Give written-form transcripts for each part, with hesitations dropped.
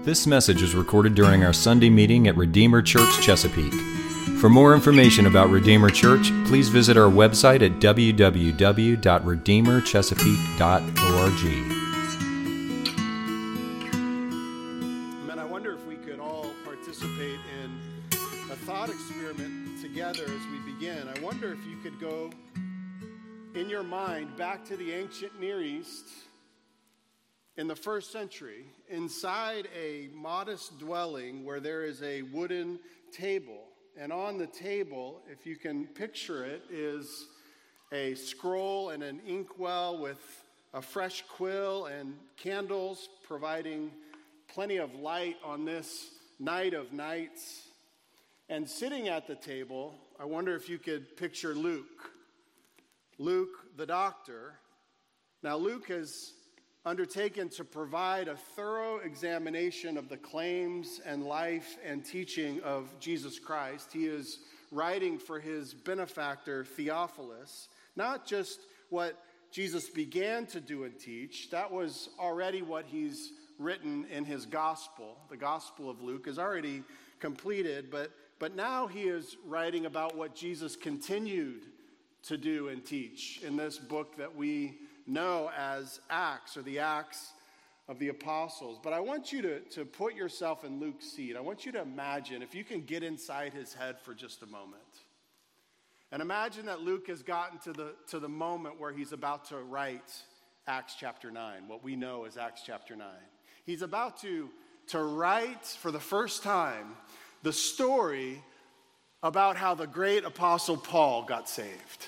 This message was recorded during our Sunday meeting at Redeemer Church Chesapeake. For more information about Redeemer Church, please visit our website at www.redeemerchesapeake.org. Man, I wonder if we could all participate in a thought experiment together as we begin. I wonder if you could go in your mind back to the ancient Near East in the first century, inside a modest dwelling where there is a wooden table. And on the table, if you can picture it, is a scroll and an inkwell with a fresh quill and candles providing plenty of light on this night of nights. And sitting at the table, I wonder if you could picture Luke. Luke, the doctor. Now, Luke has undertaken to provide a thorough examination of the claims and life and teaching of Jesus Christ. He is writing for his benefactor, Theophilus, not just what Jesus began to do and teach. That was already what he's written in his gospel. The Gospel of Luke is already completed, but now he is writing about what Jesus continued to do and teach in this book that we know as Acts, or the Acts of the Apostles. But I want you to put yourself in Luke's seat. I want you to imagine, if you can get inside his head for just a moment, and imagine that Luke has gotten to the moment where he's about to write Acts chapter 9, what we know as Acts chapter 9. He's about to write for the first time the story about how the great apostle Paul got saved.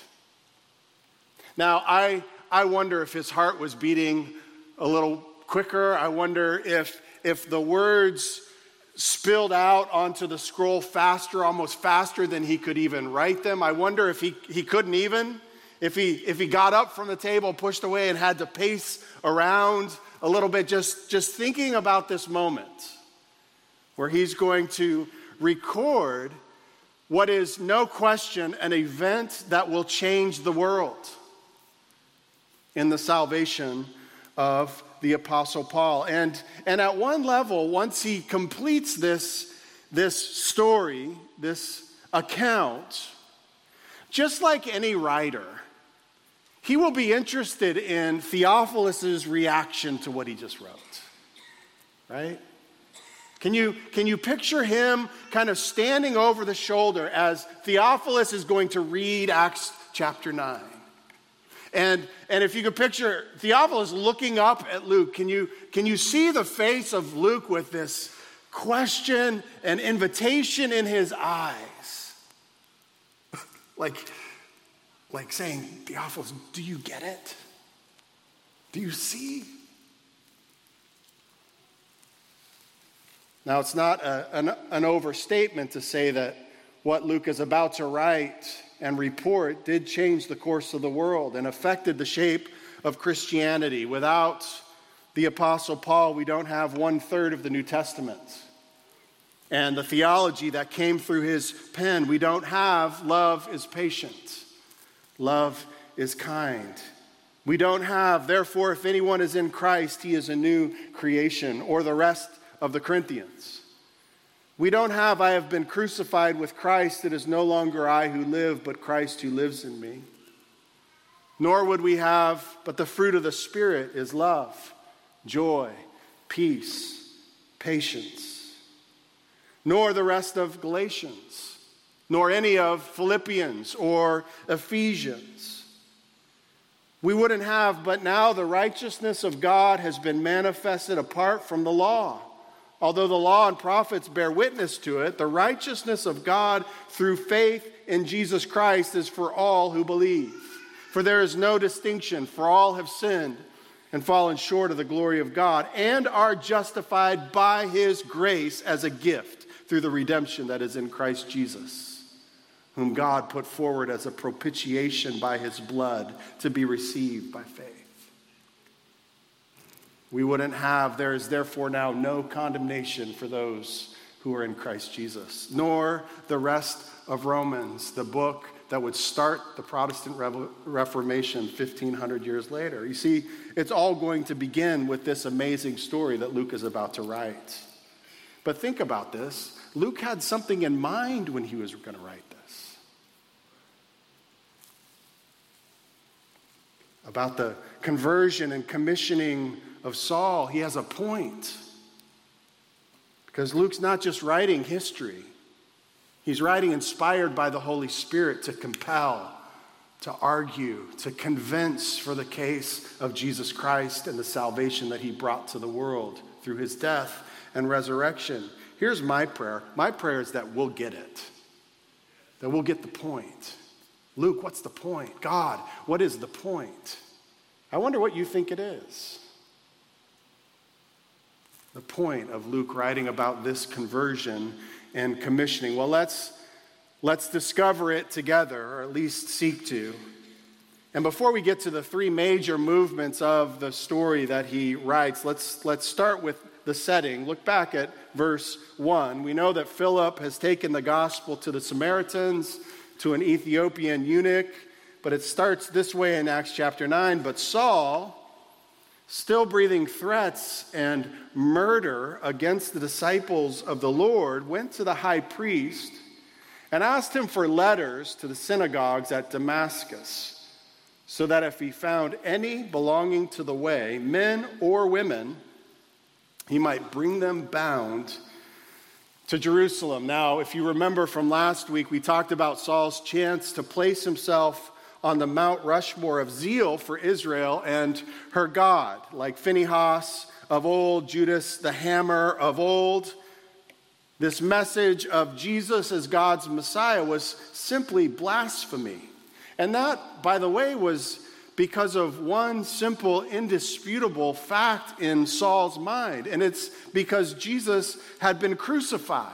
Now, I wonder if his heart was beating a little quicker. I wonder if the words spilled out onto the scroll faster, almost faster than he could even write them. I wonder if he couldn't even, if he got up from the table, pushed away, and had to pace around a little bit, just thinking about this moment where he's going to record what is no question an event that will change the world in the salvation of the Apostle Paul. And at one level, once he completes this story, this account, just like any writer, he will be interested in Theophilus' reaction to what he just wrote, right? Can you picture him kind of standing over the shoulder as Theophilus is going to read Acts chapter 9? And if you could picture Theophilus looking up at Luke, can you see the face of Luke with this question and invitation in his eyes? like saying, Theophilus, do you get it? Do you see? Now, it's not an overstatement to say that what Luke is about to write and report did change the course of the world and affected the shape of Christianity. Without the Apostle Paul, we don't have 1/3 of the New Testament. And the theology that came through his pen, we don't have love is patient, love is kind. We don't have, therefore, if anyone is in Christ, he is a new creation, or the rest of the Corinthians. We don't have, I have been crucified with Christ. It is no longer I who live, but Christ who lives in me. Nor would we have, but the fruit of the Spirit is love, joy, peace, patience. Nor the rest of Galatians, nor any of Philippians or Ephesians. We wouldn't have, but now the righteousness of God has been manifested apart from the law. Although the law and prophets bear witness to it, the righteousness of God through faith in Jesus Christ is for all who believe. For there is no distinction, for all have sinned and fallen short of the glory of God, and are justified by his grace as a gift through the redemption that is in Christ Jesus, whom God put forward as a propitiation by his blood to be received by faith. We wouldn't have, there is therefore now no condemnation for those who are in Christ Jesus, nor the rest of Romans, the book that would start the Protestant Reformation 1,500 years later. You see, it's all going to begin with this amazing story that Luke is about to write. But think about this. Luke had something in mind when he was going to write this. About the conversion and commissioning of Saul, he has a point. Because Luke's not just writing history. He's writing inspired by the Holy Spirit to compel, to argue, to convince for the case of Jesus Christ and the salvation that he brought to the world through his death and resurrection. Here's my prayer. My prayer is that we'll get it. That we'll get the point. Luke, what's the point? God, what is the point? I wonder what you think it is. The point of Luke writing about this conversion and commissioning. Well, let's discover it together, or at least seek to. And before we get to the three major movements of the story that he writes, let's start with the setting. Look back at verse 1. We know that Philip has taken the gospel to the Samaritans, to an Ethiopian eunuch, but it starts this way in Acts chapter 9. But Saul, still breathing threats and murder against the disciples of the Lord, went to the high priest and asked him for letters to the synagogues at Damascus, so that if he found any belonging to the way, men or women, he might bring them bound to Jerusalem. Now, if you remember from last week, we talked about Saul's chance to place himself on the Mount Rushmore of zeal for Israel and her God, like Phinehas of old, Judas the Hammer of old. This message of Jesus as God's Messiah was simply blasphemy. And that, by the way, was because of one simple, indisputable fact in Saul's mind. And it's because Jesus had been crucified.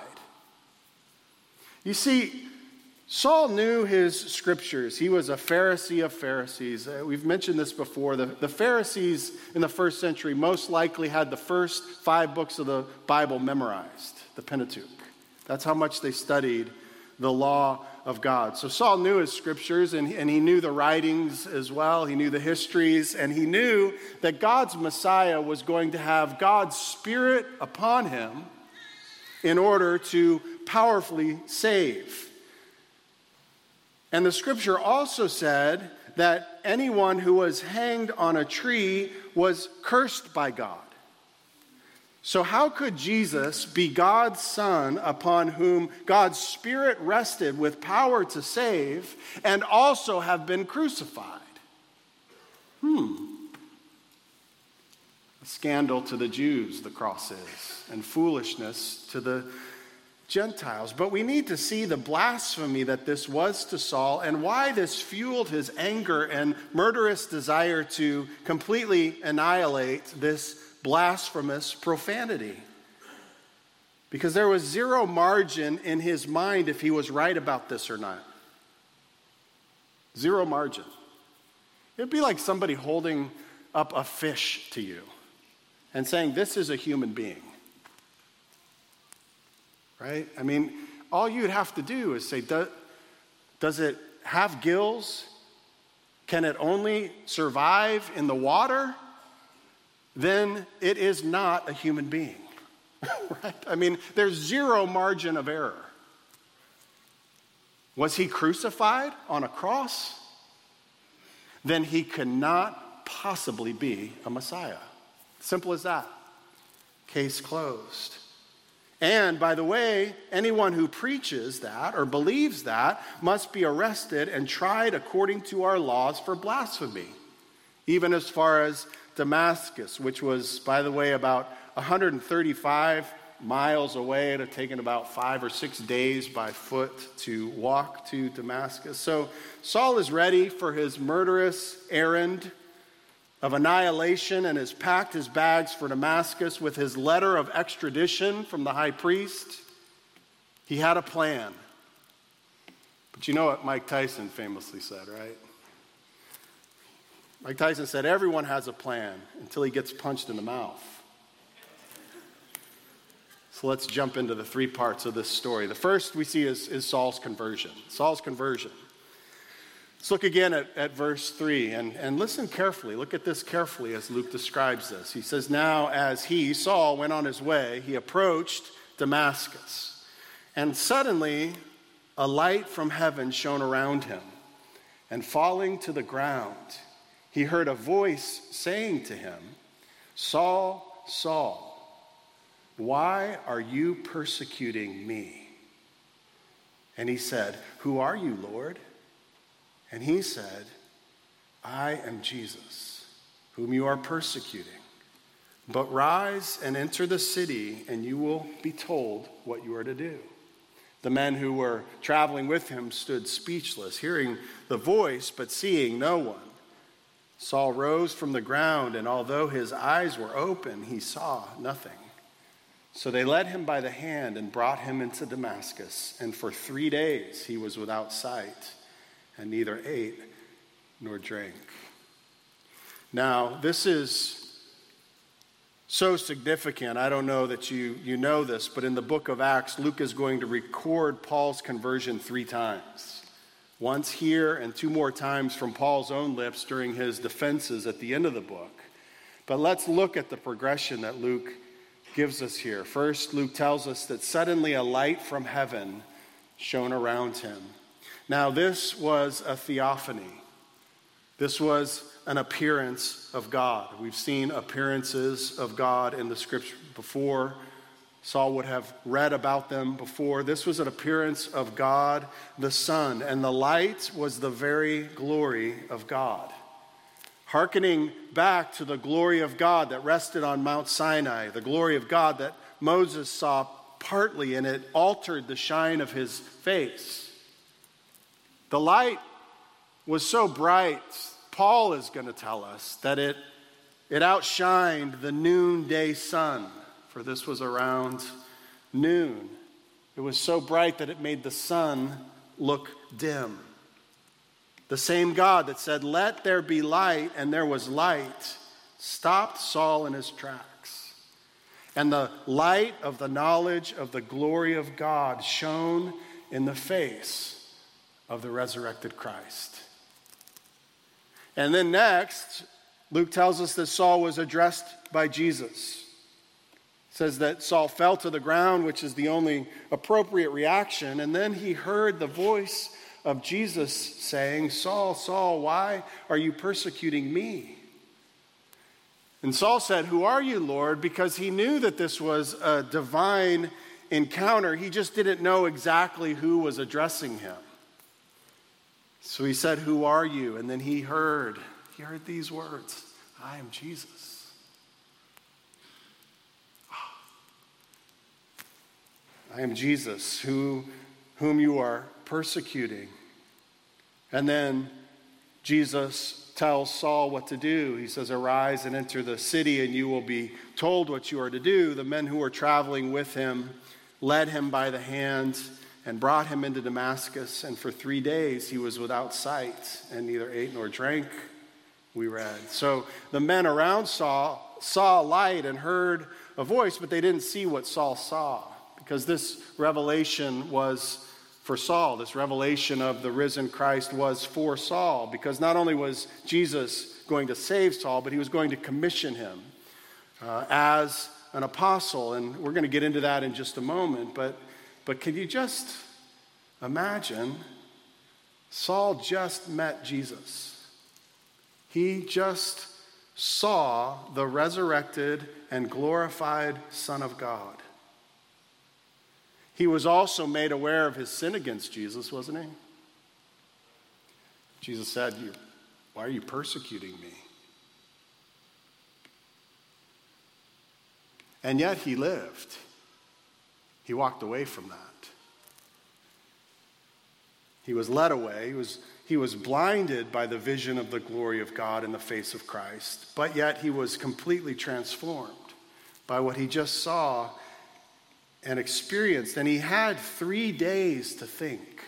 You see, Saul knew his scriptures. He was a Pharisee of Pharisees. We've mentioned this before. The Pharisees in the first century most likely had the first 5 books of the Bible memorized, the Pentateuch. That's how much they studied the law of God. So Saul knew his scriptures, and he knew the writings as well. He knew the histories, and he knew that God's Messiah was going to have God's Spirit upon him in order to powerfully save. And the scripture also said that anyone who was hanged on a tree was cursed by God. So how could Jesus be God's Son upon whom God's Spirit rested with power to save and also have been crucified? A scandal to the Jews, the cross is, and foolishness to the Gentiles. But we need to see the blasphemy that this was to Saul and why this fueled his anger and murderous desire to completely annihilate this blasphemous profanity. Because there was zero margin in his mind if he was right about this or not. Zero margin. It'd be like somebody holding up a fish to you and saying, this is a human being. Right? I mean, all you'd have to do is say, does it have gills? Can it only survive in the water? Then it is not a human being. Right? I mean, there's zero margin of error. Was he crucified on a cross? Then he cannot possibly be a Messiah. Simple as that. Case closed. And, by the way, anyone who preaches that or believes that must be arrested and tried according to our laws for blasphemy, even as far as Damascus, which was, by the way, about 135 miles away. It had taken about 5 or 6 days by foot to walk to Damascus. So Saul is ready for his murderous errand of annihilation and has packed his bags for Damascus with his letter of extradition from the high priest. He had a plan. But you know what Mike Tyson famously said, right? Mike Tyson said, everyone has a plan until he gets punched in the mouth. So let's jump into the 3 parts of this story. The first we see is Saul's conversion. Saul's conversion. Let's look again at verse 3 and listen carefully. Look at this carefully as Luke describes this. He says, now as he, Saul, went on his way, he approached Damascus. And suddenly a light from heaven shone around him, and falling to the ground, he heard a voice saying to him, Saul, Saul, why are you persecuting me? And he said, Who are you, Lord? And he said, I am Jesus, whom you are persecuting. But rise and enter the city, and you will be told what you are to do. The men who were traveling with him stood speechless, hearing the voice, but seeing no one. Saul rose from the ground, and although his eyes were open, he saw nothing. So they led him by the hand and brought him into Damascus. And for 3 days he was without sight, and neither ate nor drank. Now, this is so significant. I don't know that you know this, but in the book of Acts, Luke is going to record Paul's conversion 3 times. Once here and 2 more times from Paul's own lips during his defenses at the end of the book. But let's look at the progression that Luke gives us here. First, Luke tells us that suddenly a light from heaven shone around him. Now, this was a theophany. This was an appearance of God. We've seen appearances of God in the scripture before. Saul would have read about them before. This was an appearance of God the Son, and the light was the very glory of God. Hearkening back to the glory of God that rested on Mount Sinai, the glory of God that Moses saw partly, and it altered the shine of his face. The light was so bright, Paul is going to tell us, that it outshined the noonday sun, for this was around noon. It was so bright that it made the sun look dim. The same God that said, Let there be light, and there was light, stopped Saul in his tracks. And the light of the knowledge of the glory of God shone in the face of the resurrected Christ. And then next, Luke tells us that Saul was addressed by Jesus. It says that Saul fell to the ground, which is the only appropriate reaction. And then he heard the voice of Jesus saying, Saul, Saul, why are you persecuting me? And Saul said, Who are you, Lord? Because he knew that this was a divine encounter. He just didn't know exactly who was addressing him. So he said, Who are you? And then he heard these words, I am Jesus. I am Jesus, whom you are persecuting. And then Jesus tells Saul what to do. He says, Arise and enter the city, and you will be told what you are to do. The men who were traveling with him led him by the hand and brought him into Damascus. And for 3 days he was without sight, and neither ate nor drank, we read. So the men around Saul saw a light and heard a voice, but they didn't see what Saul saw, because this revelation was for Saul. This revelation of the risen Christ was for Saul, because not only was Jesus going to save Saul, but he was going to commission him as an apostle. And we're going to get into that in just a moment. But can you just imagine? Saul just met Jesus. He just saw the resurrected and glorified Son of God. He was also made aware of his sin against Jesus, wasn't he? Jesus said, Why are you persecuting me? And yet he lived. He walked away from that. He was led away. He was blinded by the vision of the glory of God in the face of Christ. But yet he was completely transformed by what he just saw and experienced. And he had 3 days to think.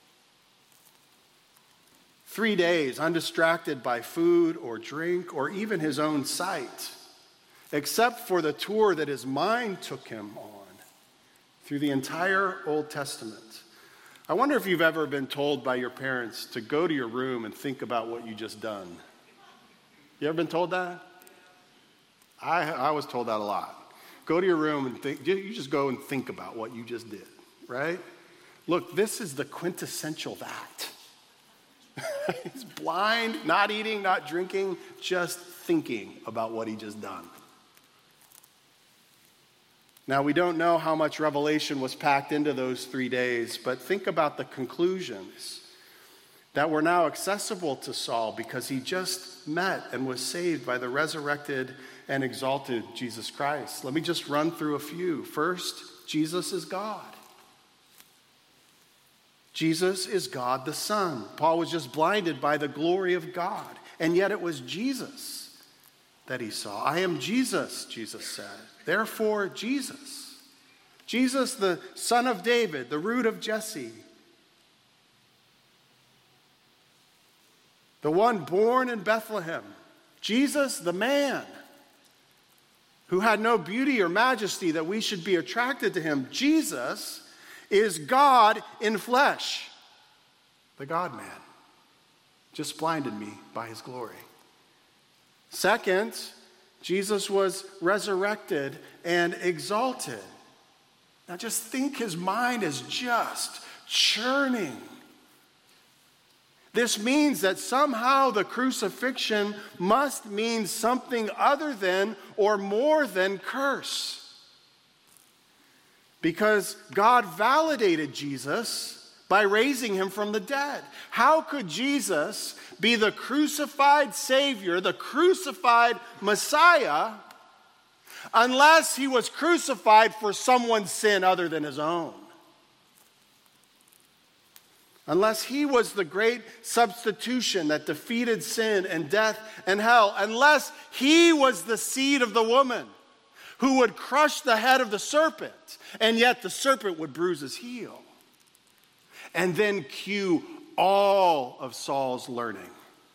3 days undistracted by food or drink or even his own sight, except for the tour that his mind took him on through the entire Old Testament. I wonder if you've ever been told by your parents to go to your room and think about what you just done. You ever been told that? I was told that a lot. Go to your room and think. You just go and think about what you just did, right? Look, this is the quintessential that. He's blind, not eating, not drinking, just thinking about what he just done. Now, we don't know how much revelation was packed into those 3 days, but think about the conclusions that were now accessible to Saul because he just met and was saved by the resurrected and exalted Jesus Christ. Let me just run through a few. First, Jesus is God. Jesus is God the Son. Paul was just blinded by the glory of God, and yet it was Jesus that he saw. I am Jesus, Jesus said. Therefore, Jesus. Jesus, the son of David, the root of Jesse. The one born in Bethlehem. Jesus, the man who had no beauty or majesty that we should be attracted to him. Jesus is God in flesh. The God-man. Just blinded me by his glory. Second, Jesus was resurrected and exalted. Now just think, his mind is just churning. This means that somehow the crucifixion must mean something other than or more than curse. Because God validated Jesus by raising him from the dead. How could Jesus be the crucified Savior, the crucified Messiah, unless he was crucified for someone's sin other than his own? Unless he was the great substitution that defeated sin and death and hell. Unless he was the seed of the woman who would crush the head of the serpent, and yet the serpent would bruise his heel. And then cue all of Saul's learning.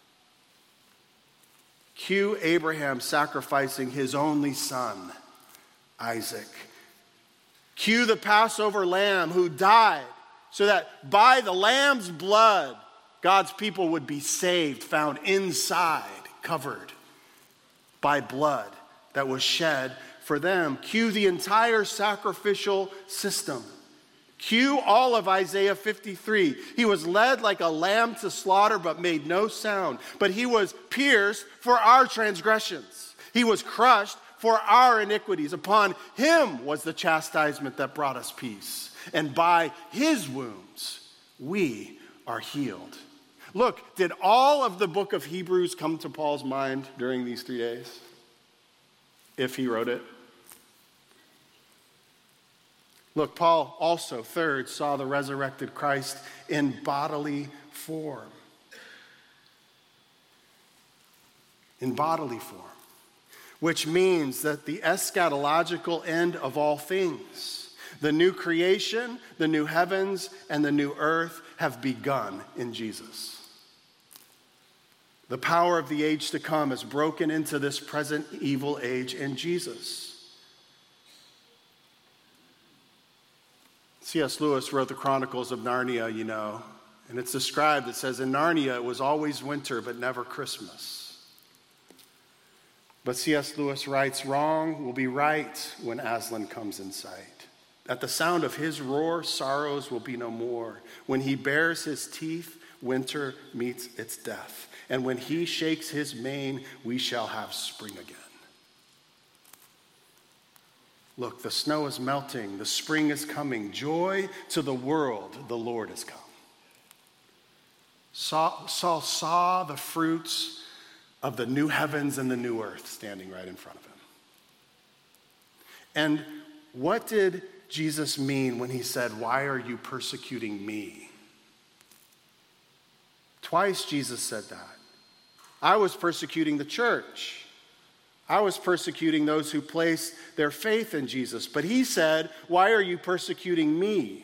Cue Abraham sacrificing his only son, Isaac. Cue the Passover lamb who died so that by the lamb's blood, God's people would be saved, found inside, covered by blood that was shed for them. Cue the entire sacrificial system. Cue all of Isaiah 53. He was led like a lamb to slaughter, but made no sound. But he was pierced for our transgressions. He was crushed for our iniquities. Upon him was the chastisement that brought us peace. And by his wounds, we are healed. Look, did all of the book of Hebrews come to Paul's mind during these 3 days? If he wrote it. Look, Paul also, third, saw the resurrected Christ in bodily form. In bodily form. Which means that the eschatological end of all things, the new creation, the new heavens, and the new earth have begun in Jesus. The power of the age to come is broken into this present evil age in Jesus. C.S. Lewis wrote the Chronicles of Narnia, you know, and it's described, it says, in Narnia it was always winter but never Christmas. But C.S. Lewis writes, wrong will be right when Aslan comes in sight. At the sound of his roar, sorrows will be no more. When he bares his teeth, winter meets its death. And when he shakes his mane, we shall have spring again. Look, the snow is melting, the spring is coming. Joy to the world, the Lord has come. Saul saw the fruits of the new heavens and the new earth standing right in front of him. And what did Jesus mean when he said, why are you persecuting me? Twice Jesus said that. I was persecuting the church. I was persecuting those who place their faith in Jesus. But he said, why are you persecuting me?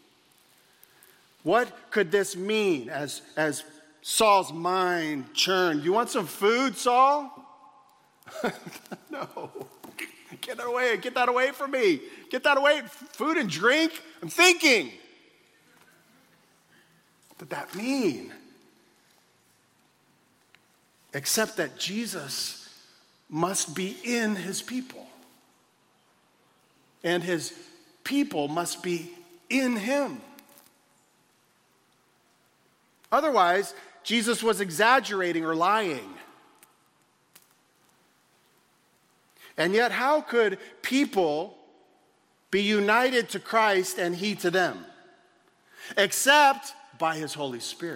What could this mean as Saul's mind churned? You want some food, Saul? No. Get that away. Get that away from me. Get that away. Food and drink. I'm thinking. What did that mean? Except that Jesus must be in his people. and his people must be in him. Otherwise, Jesus was exaggerating or lying. And yet, how could people be united to Christ and he to them? Except by his Holy Spirit.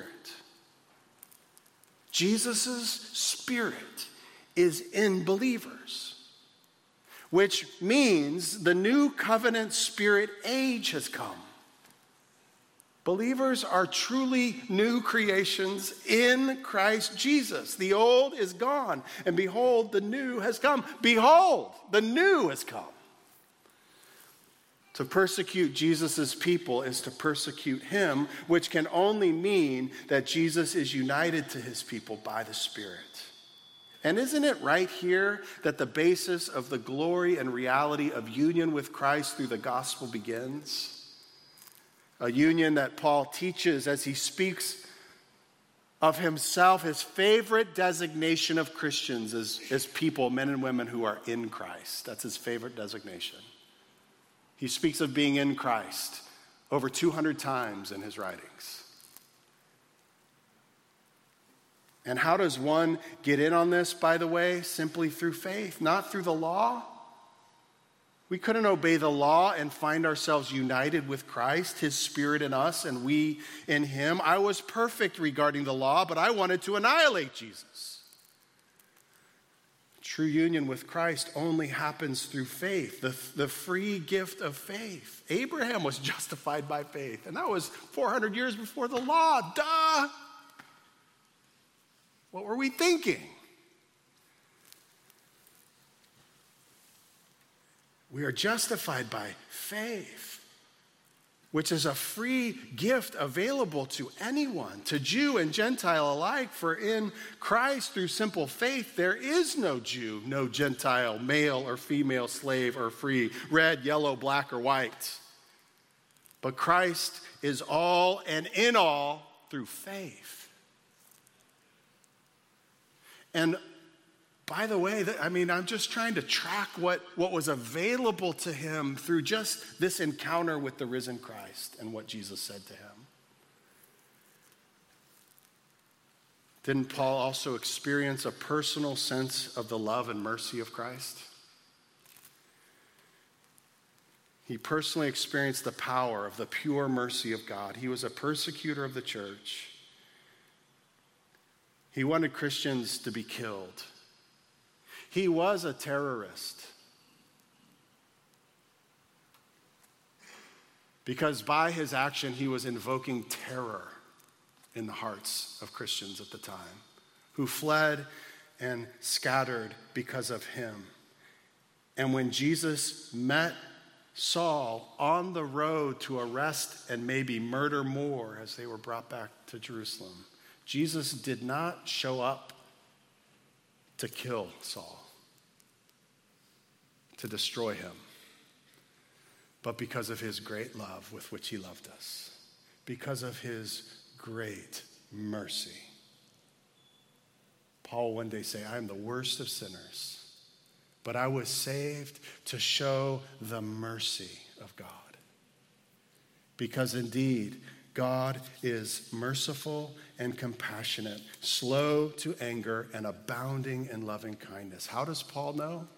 Jesus' Spirit is in believers, which means the new covenant Spirit age has come. Believers are truly new creations in Christ Jesus. The old is gone, and behold, the new has come. Behold, the new has come. To persecute Jesus' people is to persecute him, which can only mean that Jesus is united to his people by the Spirit. And isn't it right here that the basis of the glory and reality of union with Christ through the gospel begins? A union that Paul teaches as he speaks of himself. His favorite designation of Christians is people, men and women who are in Christ. That's his favorite designation. He speaks of being in Christ over 200 times in his writings. And how does one get in on this, by the way? Simply through faith, not through the law. We couldn't obey the law and find ourselves united with Christ, his Spirit in us, and we in him. I was perfect regarding the law, but I wanted to annihilate Jesus. True union with Christ only happens through faith, the free gift of faith. Abraham was justified by faith, and that was 400 years before the law. Duh! What were we thinking? We are justified by faith, which is a free gift available to anyone, to Jew and Gentile alike. For in Christ, through simple faith, there is no Jew, no Gentile, male or female, slave or free, red, yellow, black, or white. But Christ is all and in all through faith. And by the way, I'm just trying to track what was available to him through just this encounter with the risen Christ and what Jesus said to him. Didn't Paul also experience a personal sense of the love and mercy of Christ? He personally experienced the power of the pure mercy of God. He was a persecutor of the church. He wanted Christians to be killed. He was a terrorist. Because by his action, he was invoking terror in the hearts of Christians at the time, who fled and scattered because of him. And when Jesus met Saul on the road to arrest and maybe murder more as they were brought back to Jerusalem, Jesus did not show up to kill Saul, to destroy him, but because of his great love with which he loved us, because of his great mercy. Paul one day say, I am the worst of sinners, but I was saved to show the mercy of God. Because indeed, God is merciful and compassionate, slow to anger, and abounding in loving kindness. How does Paul know?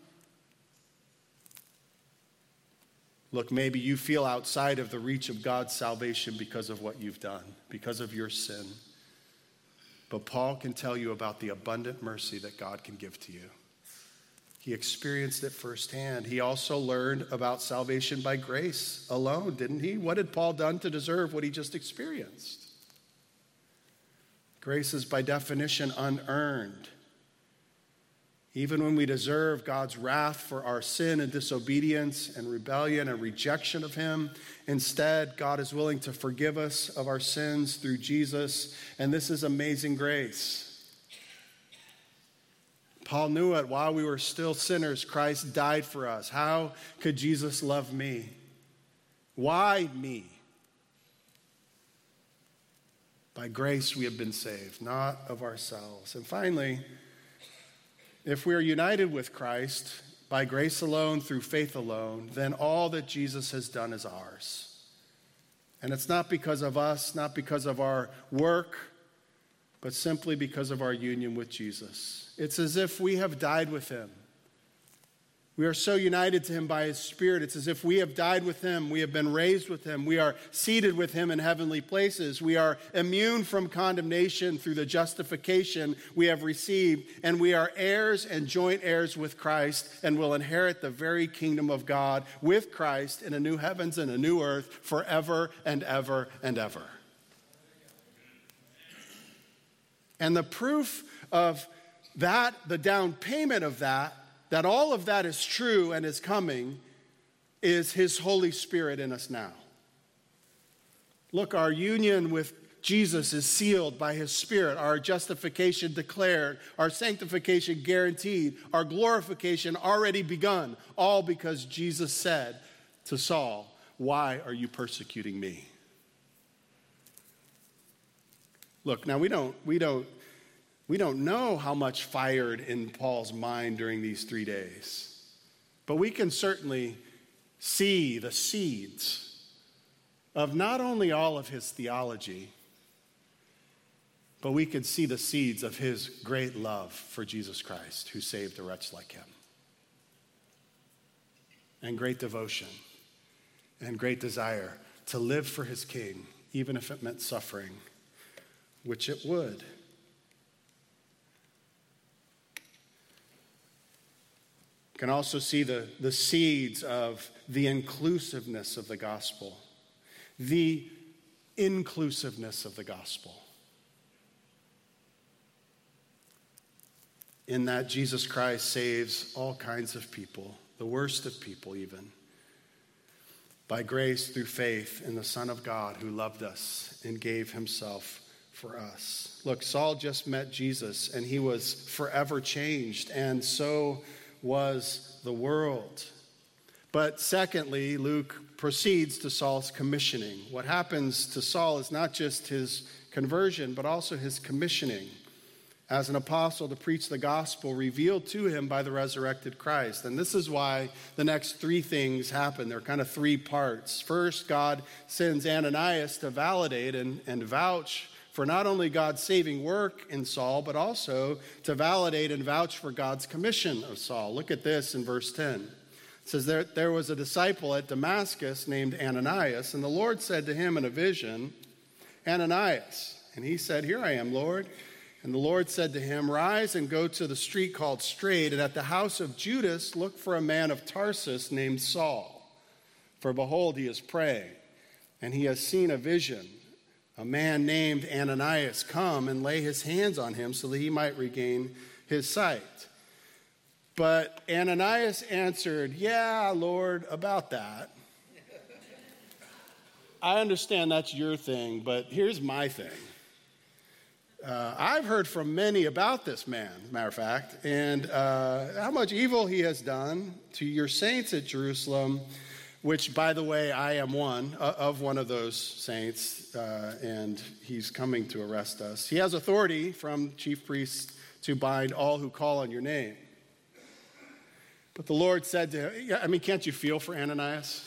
Look, maybe you feel outside of the reach of God's salvation because of what you've done, because of your sin. But Paul can tell you about the abundant mercy that God can give to you. He experienced it firsthand. He also learned about salvation by grace alone, didn't he? What had Paul done to deserve what he just experienced? Grace is by definition unearned. Even when we deserve God's wrath for our sin and disobedience and rebellion and rejection of him, instead, God is willing to forgive us of our sins through Jesus. And this is amazing grace. Paul knew it. While we were still sinners, Christ died for us. How could Jesus love me? Why me? By grace we have been saved, not of ourselves. And finally, if we are united with Christ, by grace alone, through faith alone, then all that Jesus has done is ours. And it's not because of us, not because of our work, but simply because of our union with Jesus. It's as if we have died with him. We are so united to him by his Spirit. It's as if we have died with him. We have been raised with him. We are seated with him in heavenly places. We are immune from condemnation through the justification we have received. And we are heirs and joint heirs with Christ and will inherit the very kingdom of God with Christ in a new heavens and a new earth forever and ever and ever. And the proof of that, the down payment of that all of that is true and is coming, is his Holy Spirit in us now. Look, our union with Jesus is sealed by his Spirit, our justification declared, our sanctification guaranteed, our glorification already begun, all because Jesus said to Saul, "Why are you persecuting me?" Look, now we don't know how much fired in Paul's mind during these 3 days, but we can certainly see the seeds of not only all of his theology, but we can see the seeds of his great love for Jesus Christ, who saved a wretch like him, and great devotion and great desire to live for his King, even if it meant suffering, which it would. Can also see the seeds of the inclusiveness of the gospel, the inclusiveness of the gospel. In that Jesus Christ saves all kinds of people, the worst of people even, by grace through faith in the Son of God who loved us and gave himself for us. Look, Saul just met Jesus and he was forever changed, and so was the world. But secondly, Luke proceeds to Saul's commissioning. What happens to Saul is not just his conversion, but also his commissioning as an apostle to preach the gospel revealed to him by the resurrected Christ. And this is why the next three things happen. They're kind of three parts. First, God sends Ananias to validate and vouch for not only God's saving work in Saul, but also to validate and vouch for God's commission of Saul. Look at this in verse 10. It says, there was a disciple at Damascus named Ananias, and the Lord said to him in a vision, "Ananias." And he said, "Here I am, Lord." And the Lord said to him, "Rise and go to the street called Straight, and at the house of Judas look for a man of Tarsus named Saul. For behold, he is praying, and he has seen a vision. A man named Ananias come and lay his hands on him so that he might regain his sight." But Ananias answered, "Yeah, Lord, about that. I understand that's your thing, but here's my thing. I've heard from many about this man, as a matter of fact, and how much evil he has done to your saints at Jerusalem, which, by the way, I am one of those saints, and he's coming to arrest us. He has authority from chief priests to bind all who call on your name." But the Lord said to him, can't you feel for Ananias?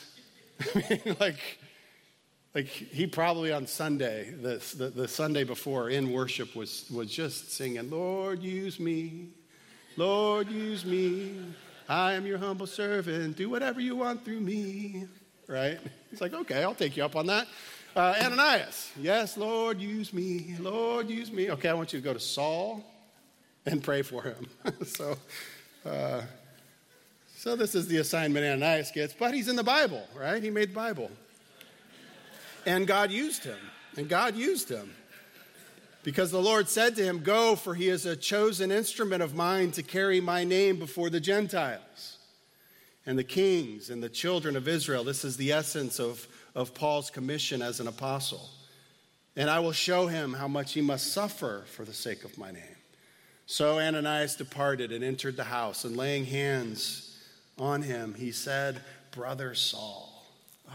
Like he probably on Sunday, the Sunday before in worship was just singing, "Lord, use me. Lord, use me. I am your humble servant. Do whatever you want through me." Right? He's like, "Okay, I'll take you up on that." Ananias, "Yes, Lord, use me. Lord, use me." "Okay, I want you to go to Saul and pray for him." So this is the assignment Ananias gets, but he's in the Bible, right? He made the Bible. And God used him. Because the Lord said to him, "Go, for he is a chosen instrument of mine to carry my name before the Gentiles and the kings and the children of Israel." This is the essence of Paul's commission as an apostle. "And I will show him how much he must suffer for the sake of my name." So Ananias departed and entered the house, and laying hands on him, he said, "Brother Saul."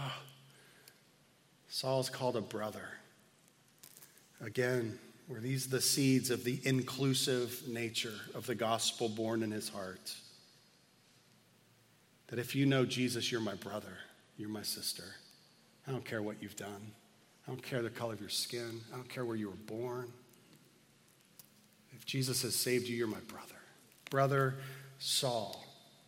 Saul's called a brother. Again, were these the seeds of the inclusive nature of the gospel born in his heart? That if you know Jesus, you're my brother, you're my sister. I don't care what you've done. I don't care the color of your skin. I don't care where you were born. If Jesus has saved you, you're my brother. Brother Saul.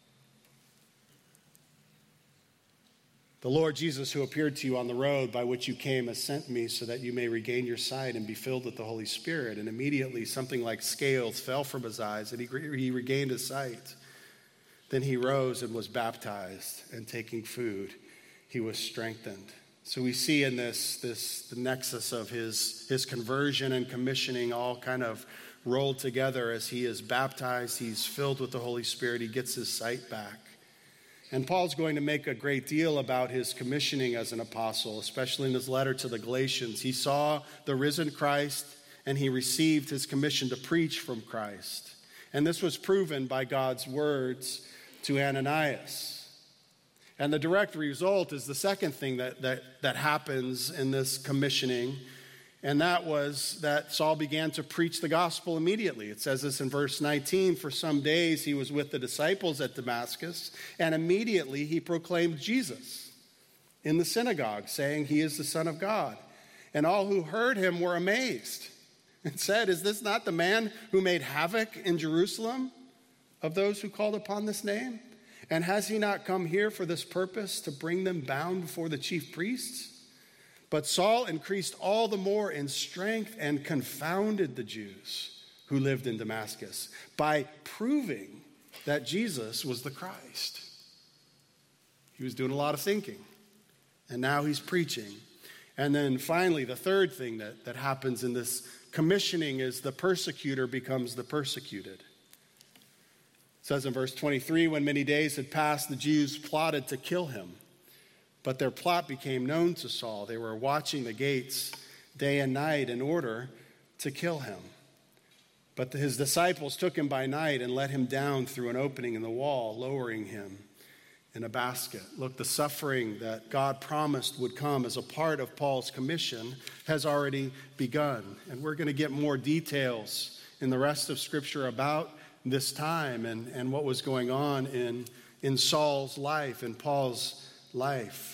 The Lord Jesus, who appeared to you on the road by which you came, has sent me so that you may regain your sight and be filled with the Holy Spirit. And immediately something like scales fell from his eyes, and he regained his sight. Then he rose and was baptized, and taking food, he was strengthened. So we see in this the nexus of his conversion and commissioning all kind of rolled together. As he is baptized, he's filled with the Holy Spirit, he gets his sight back. And Paul's going to make a great deal about his commissioning as an apostle, especially in his letter to the Galatians. He saw the risen Christ, and he received his commission to preach from Christ. And this was proven by God's words to Ananias. And the direct result is the second thing that happens in this commissioning, and that was that Saul began to preach the gospel immediately. It says this in verse 19, for some days he was with the disciples at Damascus, and immediately he proclaimed Jesus in the synagogue, saying he is the Son of God. And all who heard him were amazed and said, is this not the man who made havoc in Jerusalem of those who called upon this name? And has he not come here for this purpose, to bring them bound before the chief priests? But Saul increased all the more in strength and confounded the Jews who lived in Damascus by proving that Jesus was the Christ. He was doing a lot of thinking, and now he's preaching. And then finally, the third thing that happens in this commissioning is the persecutor becomes the persecuted. It says in verse 23, when many days had passed, the Jews plotted to kill him. But their plot became known to Saul. They were watching the gates day and night in order to kill him. But his disciples took him by night and let him down through an opening in the wall, lowering him in a basket. Look, the suffering that God promised would come as a part of Paul's commission has already begun. And we're going to get more details in the rest of Scripture about this time and what was going on in Saul's life, in Paul's life.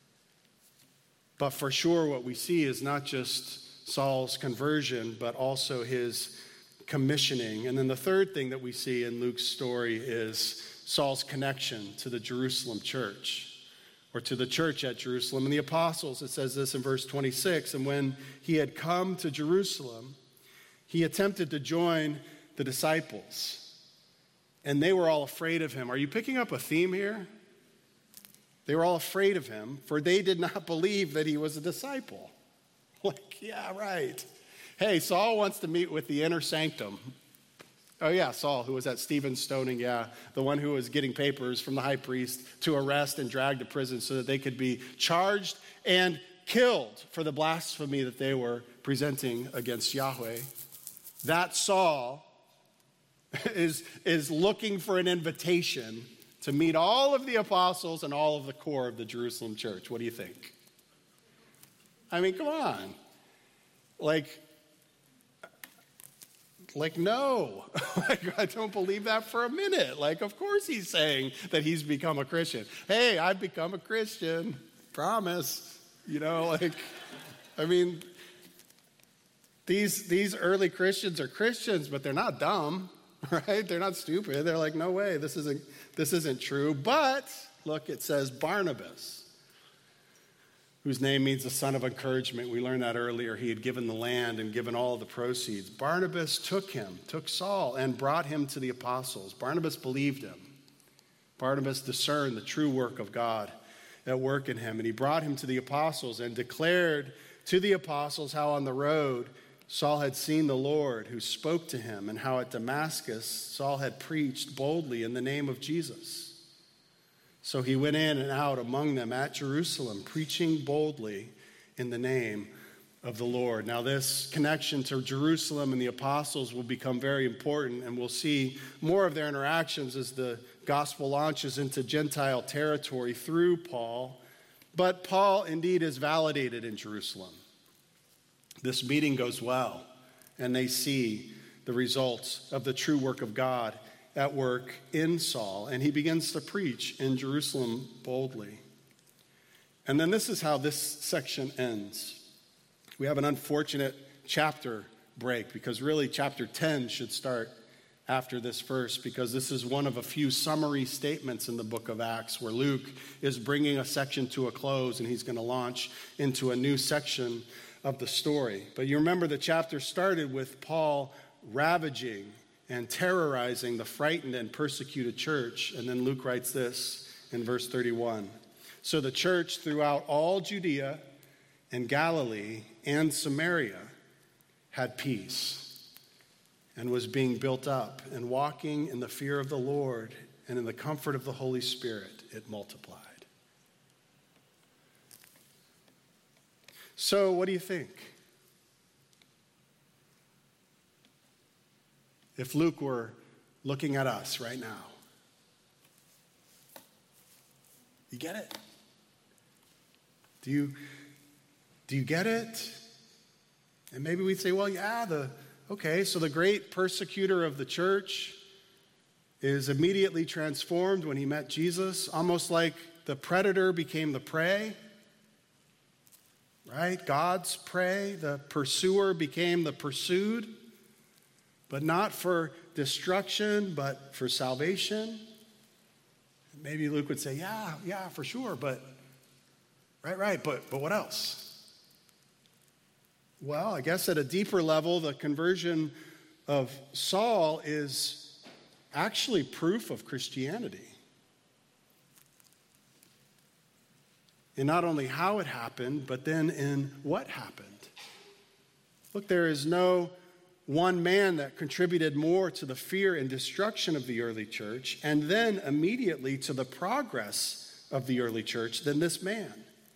But for sure, what we see is not just Saul's conversion, but also his commissioning. And then the third thing that we see in Luke's story is Saul's connection to the Jerusalem church, or to the church at Jerusalem. And the apostles, it says this in verse 26, and when he had come to Jerusalem, he attempted to join the disciples, and they were all afraid of him. Are you picking up a theme here? They were all afraid of him, for they did not believe that he was a disciple. Like, yeah, right. Hey, Saul wants to meet with the inner sanctum. Oh, yeah, Saul, who was at Stephen's stoning, yeah, the one who was getting papers from the high priest to arrest and drag to prison so that they could be charged and killed for the blasphemy that they were presenting against Yahweh. That Saul is looking for an invitation to meet all of the apostles and all of the core of the Jerusalem church. What do you think? I mean, come on. Like no. I don't believe that for a minute. Of course he's saying that he's become a Christian. Hey, I've become a Christian. Promise. I mean, these early Christians are Christians, but they're not dumb, right? They're not stupid. They're like, no way, this isn't true. But look, it says Barnabas, whose name means the son of encouragement. We learned that earlier. He had given the land and given all of the proceeds. Barnabas took Saul, and brought him to the apostles. Barnabas believed him. Barnabas discerned the true work of God at work in him, and he brought him to the apostles and declared to the apostles how on the road Saul had seen the Lord who spoke to him, and how at Damascus Saul had preached boldly in the name of Jesus. So he went in and out among them at Jerusalem, preaching boldly in the name of the Lord. Now, this connection to Jerusalem and the apostles will become very important, and we'll see more of their interactions as the gospel launches into Gentile territory through Paul. But Paul indeed is validated in Jerusalem. This meeting goes well, and they see the results of the true work of God at work in Saul, and he begins to preach in Jerusalem boldly. And then this is how this section ends. We have an unfortunate chapter break, because really chapter 10 should start after this verse, because this is one of a few summary statements in the book of Acts where Luke is bringing a section to a close, and he's going to launch into a new section of the story. But you remember the chapter started with Paul ravaging and terrorizing the frightened and persecuted church. And then Luke writes this in verse 31. So the church throughout all Judea and Galilee and Samaria had peace and was being built up, and walking in the fear of the Lord and in the comfort of the Holy Spirit, it multiplied. So what do you think? If Luke were looking at us right now, you get it? Do you get it? And maybe we'd say, well, yeah, so the great persecutor of the church is immediately transformed when he met Jesus, almost like the predator became the prey, right? God's prey, the pursuer became the pursued. But not for destruction, but for salvation. Maybe Luke would say, yeah, for sure, but what else? Well, I guess at a deeper level, the conversion of Saul is actually proof of Christianity. In not only how it happened, but then in what happened. Look, there is no one man that contributed more to the fear and destruction of the early church, and then immediately to the progress of the early church, than this man.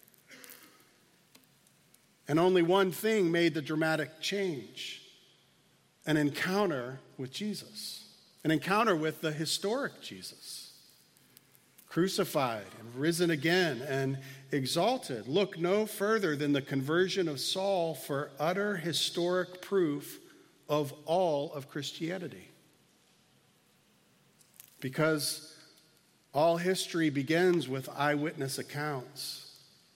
And only one thing made the dramatic change: an encounter with Jesus, an encounter with the historic Jesus, crucified and risen again and exalted. Look no further than the conversion of Saul for utter historic proof of all of Christianity. Because all history begins with eyewitness accounts.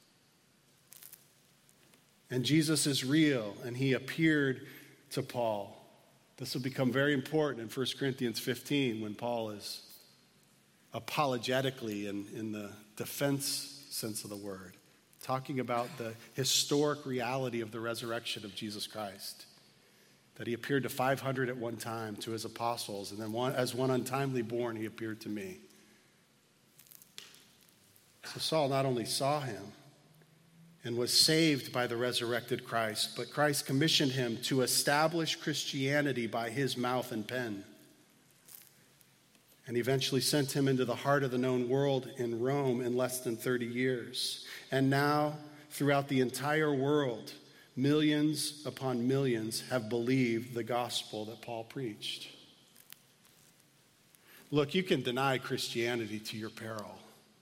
And Jesus is real, and he appeared to Paul. This will become very important in 1 Corinthians 15 when Paul is apologetically, in the defense sense of the word, talking about the historic reality of the resurrection of Jesus Christ. That he appeared to 500 at one time, to his apostles, and then as one untimely born, he appeared to me. So Saul not only saw him and was saved by the resurrected Christ, but Christ commissioned him to establish Christianity by his mouth and pen, and eventually sent him into the heart of the known world in Rome in less than 30 years. And now, throughout the entire world, millions upon millions have believed the gospel that Paul preached. Look, you can deny Christianity to your peril.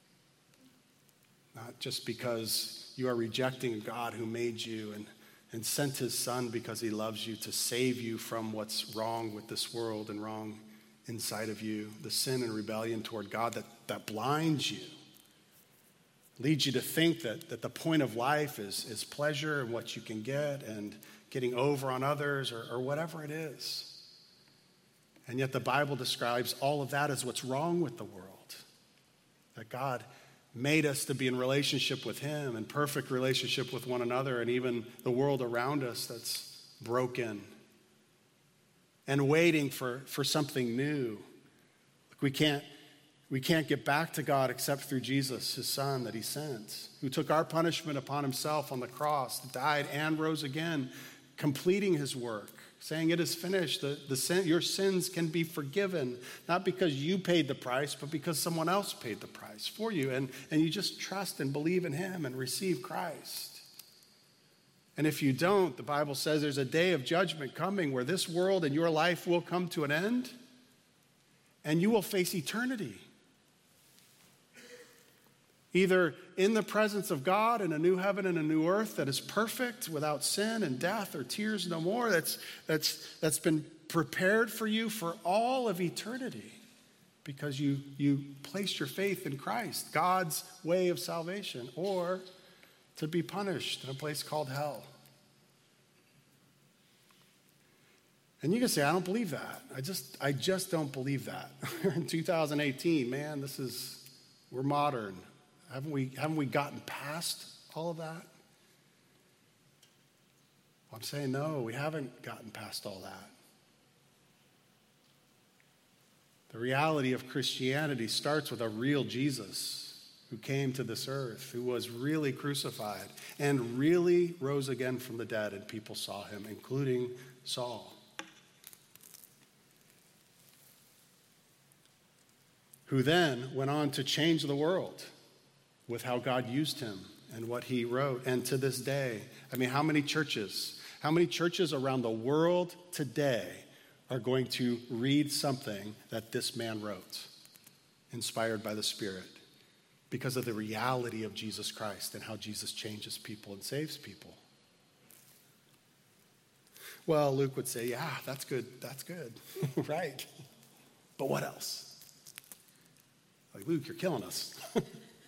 Not just because you are rejecting a God who made you and sent his son because he loves you to save you from what's wrong with this world and wrong inside of you, the sin and rebellion toward God that blinds you. Leads you to think that the point of life is pleasure and what you can get and getting over on others or whatever it is. And yet the Bible describes all of that as what's wrong with the world. That God made us to be in relationship with him, in perfect relationship with one another, and even the world around us that's broken and waiting for something new. Look, we can't get back to God except through Jesus, his son that he sent, who took our punishment upon himself on the cross, died and rose again, completing his work, saying it is finished. Your sins can be forgiven, not because you paid the price, but because someone else paid the price for you. And you just trust and believe in him and receive Christ. And if you don't, the Bible says there's a day of judgment coming where this world and your life will come to an end, and you will face eternity. Either in the presence of God in a new heaven and a new earth that is perfect, without sin and death or tears no more, that's been prepared for you for all of eternity. because you placed your faith in Christ, God's way of salvation, or to be punished in a place called hell. And you can say, I don't believe that. I just don't believe that. We're in 2018, man, we're modern. Haven't we gotten past all of that? Well, I'm saying no, we haven't gotten past all that. The reality of Christianity starts with a real Jesus who came to this earth, who was really crucified and really rose again from the dead, and people saw him, including Saul, who then went on to change the world with how God used him and what he wrote. And to this day, how many churches around the world today are going to read something that this man wrote, inspired by the Spirit, because of the reality of Jesus Christ and how Jesus changes people and saves people? Well, Luke would say, yeah, that's good, right. But what else? Like, Luke, you're killing us. Well,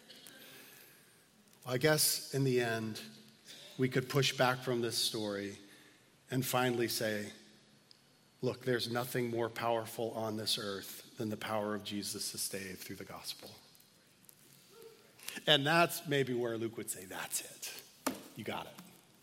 I guess in the end, we could push back from this story and finally say, look, there's nothing more powerful on this earth than the power of Jesus to save through the gospel. And that's maybe where Luke would say, that's it. You got it.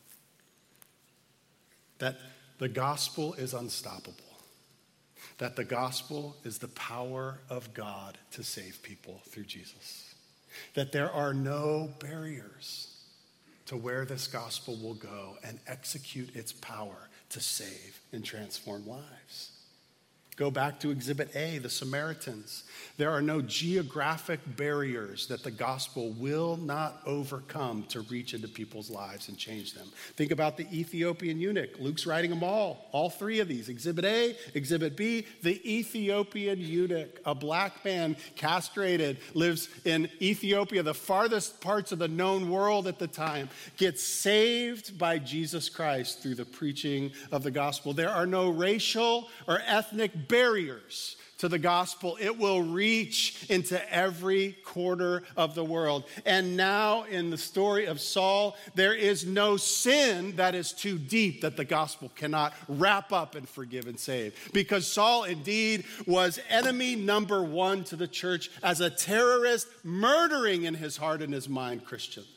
That the gospel is unstoppable. That the gospel is the power of God to save people through Jesus. That there are no barriers to where this gospel will go and execute its power to save and transform lives. Go back to Exhibit A, the Samaritans. There are no geographic barriers that the gospel will not overcome to reach into people's lives and change them. Think about the Ethiopian eunuch. Luke's writing them all three of these. Exhibit A, Exhibit B, the Ethiopian eunuch, a black man, castrated, lives in Ethiopia, the farthest parts of the known world at the time, gets saved by Jesus Christ through the preaching of the gospel. There are no racial or ethnic barriers to the gospel. It will reach into every corner of the world. And now in the story of Saul, there is no sin that is too deep that the gospel cannot wrap up and forgive and save. Because Saul indeed was enemy number one to the church as a terrorist, murdering in his heart and his mind Christians.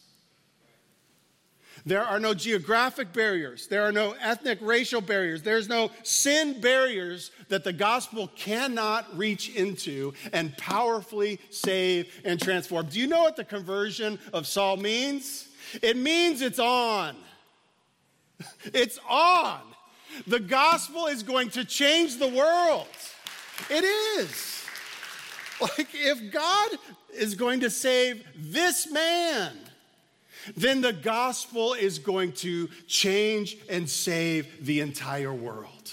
There are no geographic barriers. There are no ethnic, racial barriers. There's no sin barriers that the gospel cannot reach into and powerfully save and transform. Do you know what the conversion of Saul means? It means it's on. It's on. The gospel is going to change the world. It is. Like, if God is going to save this man, then the gospel is going to change and save the entire world.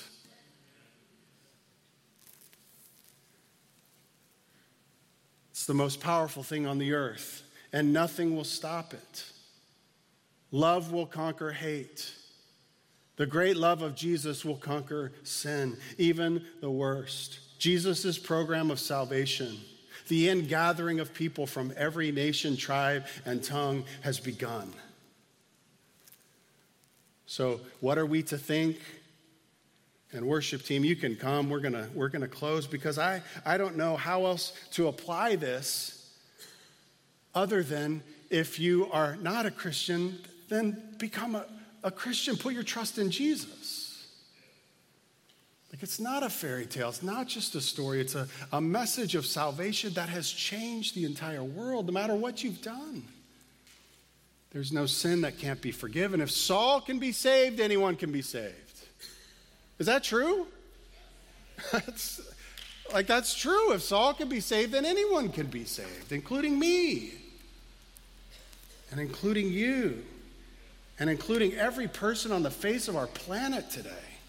It's the most powerful thing on the earth, and nothing will stop it. Love will conquer hate. The great love of Jesus will conquer sin, even the worst. Jesus' program of salvation, the ingathering of people from every nation, tribe, and tongue has begun. So what are we to think? And worship team, you can come. We're gonna close, because I don't know how else to apply this other than, if you are not a Christian, then become a Christian. Put your trust in Jesus. Like, it's not a fairy tale. It's not just a story. It's a message of salvation that has changed the entire world, no matter what you've done. There's no sin that can't be forgiven. If Saul can be saved, anyone can be saved. Is that true? That's true. If Saul can be saved, then anyone can be saved, including me, and including you, and including every person on the face of our planet today.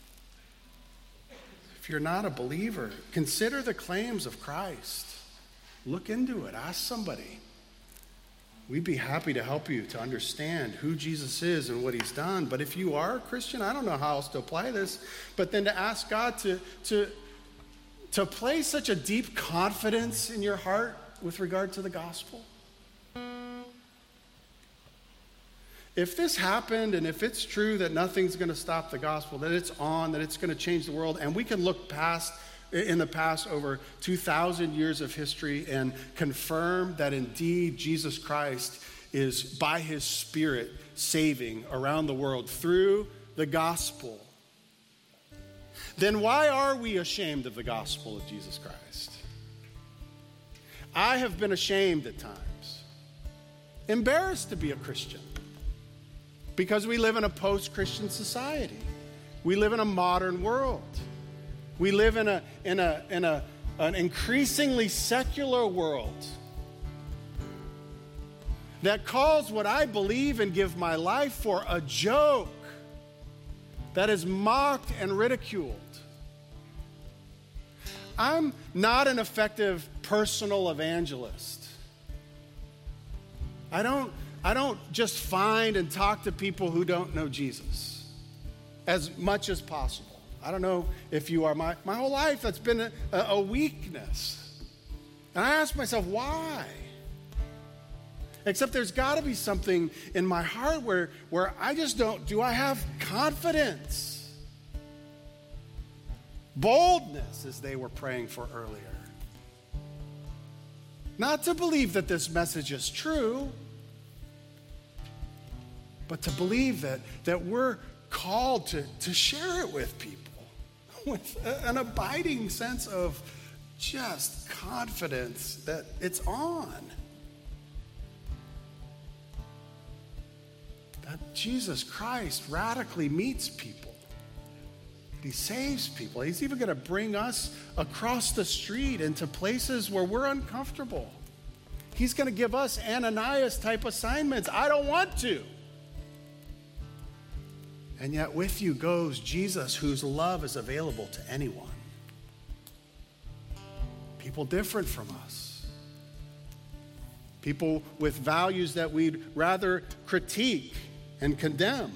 If you're not a believer, consider the claims of Christ. Look into it. Ask somebody. We'd be happy to help you to understand who Jesus is and what he's done. But if you are a Christian, I don't know how else to apply this, but then to ask God to to place such a deep confidence in your heart with regard to the gospel? If this happened, and if it's true that nothing's going to stop the gospel, that it's on, that it's going to change the world, and we can look in the past over 2,000 years of history and confirm that indeed Jesus Christ is by his Spirit saving around the world through the gospel, then why are we ashamed of the gospel of Jesus Christ? I have been ashamed at times, embarrassed to be a Christian, because we live in a post-Christian society. We live in a modern world. We live in an increasingly secular world that calls what I believe and give my life for a joke, that is mocked and ridiculed. I'm not an effective personal evangelist. I don't just find and talk to people who don't know Jesus as much as possible. I don't know if you are. My whole life that's been a weakness. And I ask myself, why? Except there's got to be something in my heart where I just don't, do I have confidence? Boldness, as they were praying for earlier. Not to believe that this message is true, but to believe that we're called to share it with people with an abiding sense of just confidence that it's on. That Jesus Christ radically meets people. He saves people. He's even going to bring us across the street into places where we're uncomfortable. He's going to give us Ananias type assignments. I don't want to. And yet with you goes Jesus, whose love is available to anyone. People different from us. People with values that we'd rather critique and condemn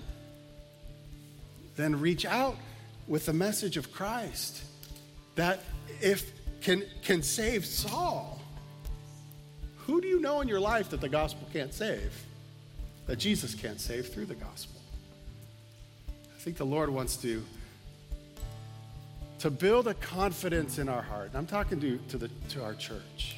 than reach out with the message of Christ that if can save Saul. Who do you know in your life that the gospel can't save? That Jesus can't save through the gospel? I think the Lord wants to build a confidence in our heart. I'm talking to our church.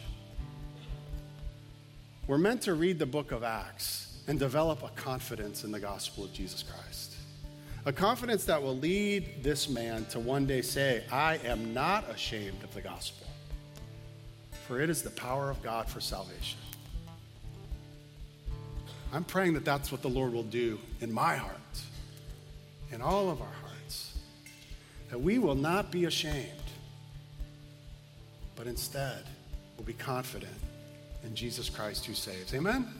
We're meant to read the book of Acts and develop a confidence in the gospel of Jesus Christ. A confidence that will lead this man to one day say, I am not ashamed of the gospel, for it is the power of God for salvation. I'm praying that that's what the Lord will do in my heart, in all of our hearts, that we will not be ashamed, but instead will be confident in Jesus Christ who saves. Amen?